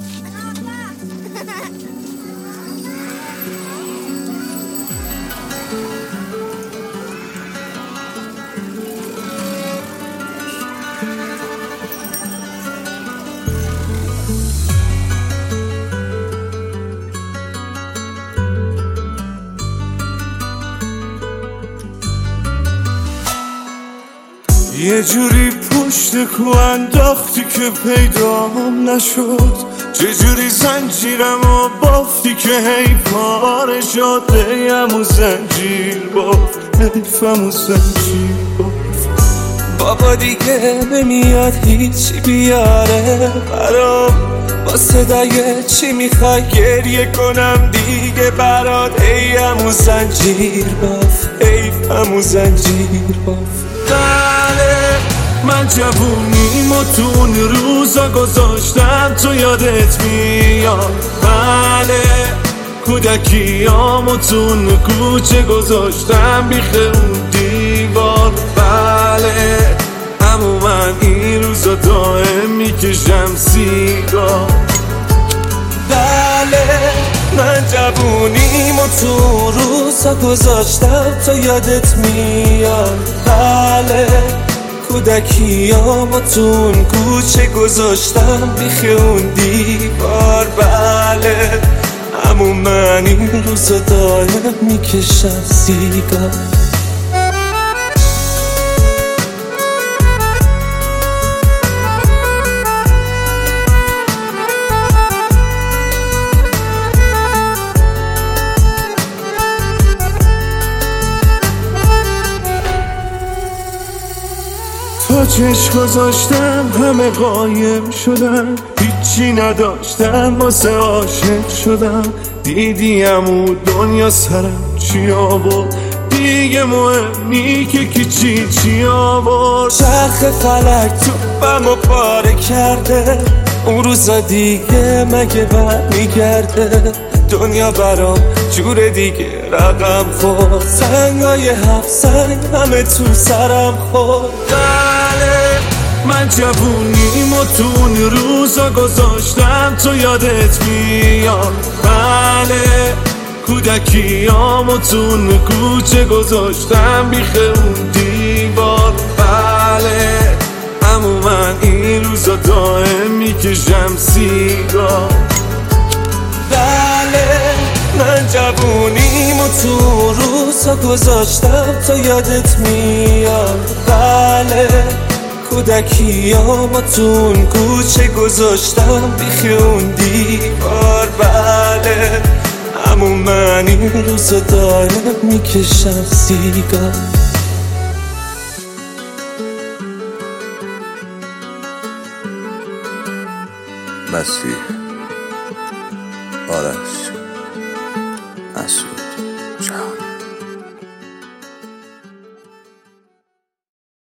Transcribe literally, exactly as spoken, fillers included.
یه جوری پشت کو انداختی که پیدام نشد، چجوری زنجیرمو بافتی که هی پاره شد. همون زنجیر بافت، حیفم و زنجیر بافت. بابا دیگه نمیاد هیچی بیاره برام، با صدای چی میخوای گریه کنم دیگه برات. ای همون زنجیر بافت، حیفم و زنجیر بافت. بله من جوونیمو تو اون روزا گذاشتم، تو یادت میاد. بله کودکیامو تو اون کوچه گذاشتم بیخ اون دیوار. بله همون من این روزا دائم میکشم سیگار. بله من جوونیمو تو روزا گذاشتم، تو یادت میاد. بله کودکیامو تو اون کوچه گذاشتم بیخ اون دیوار. بله همون من این روزا دائم میکشم سیگار. تا چشم گذاشتم همه قایم شدن، هیچی نداشتم واسه عاشق شدم. دیدیم و دنیا سرم چی آورد، دیگه مهم نی که کی چی چی آورد. چرخ فلک توپمو پاره کرده، اون روزا دیگه مگه برمیگرده. دنیا برام جور دیگه رقم خورد، سنگای هفت سنگ همه تو سرم خورد. بله من جوونیمو تو اون روزا گذاشتم، تو یادت میاد. بله کودکیامو تو اون کوچه گذاشتم بیخ اون دیوار. بله همون من این روزا دائم میکشم سیگار. بله من جوونیمو تو روزا گذاشتم، تو یادت میاد. بله کودکیامو تو اون کوچه گذاشتم بیخ اون دیوار. بله همون من این روزا دائم میکشم سیگار. مسیح آرش